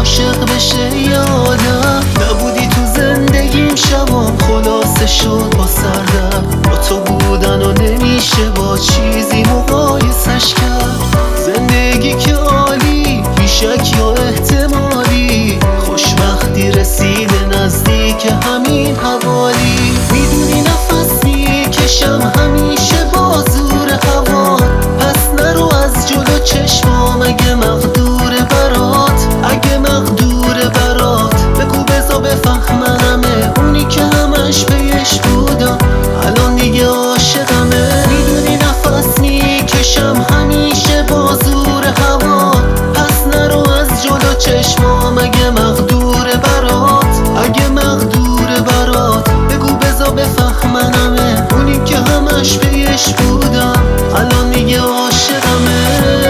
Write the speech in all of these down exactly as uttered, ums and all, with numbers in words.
عاشق بشه یادم. نبودی تو زندگیم شبام خلاصه شد با سردرد. با تو بودن و نمیشه با چیزی مقایسش کرد. زندگی که عالی بیشک یا احتمالی، خوشبختی رسیده نزدیک همین حوالی. میدونی نفس میکشم همیشه با زور هوا، پس نرو از جلو چشمام اگه مقدور برات. اگه مقدور برات بگو بزا بفهمنمه، اونی که همش پیش بودم الان دیگه عاشقمه. میدونی نفس میکشم همیشه با زور هوا، پس نرو از جلو چشمام اگه مقدور برات. اگه مقدور برات بگو بزا بفهمنمه، اونی که همش پیش بودم الان دیگه عاشقمه.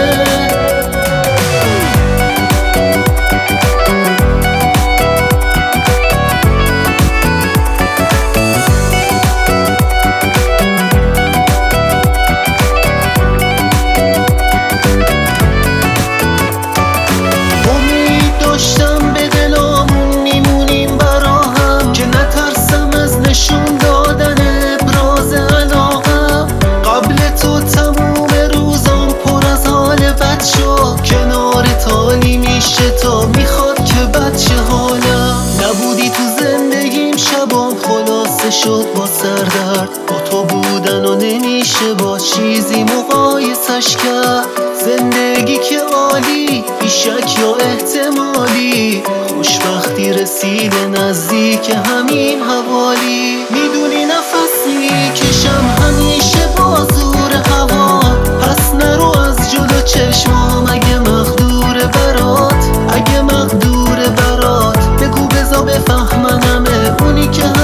تا میخواد که بچه حالم. نبودی تو زندگیم شبام خلاصه شد با سردرد. با تو بودن و نمیشه با چیزی مقایسش کرد. زندگی که عالی بیشک یا احتمالی، خوشبختی رسیده نزدیک همین حوالی. میدونی نفس میکشم همیشه با زور هوا، پس نرو از جلو چشمام اگه مقدور برات. اگه مقدور برات بگو بزا بفهمنمه، اونی که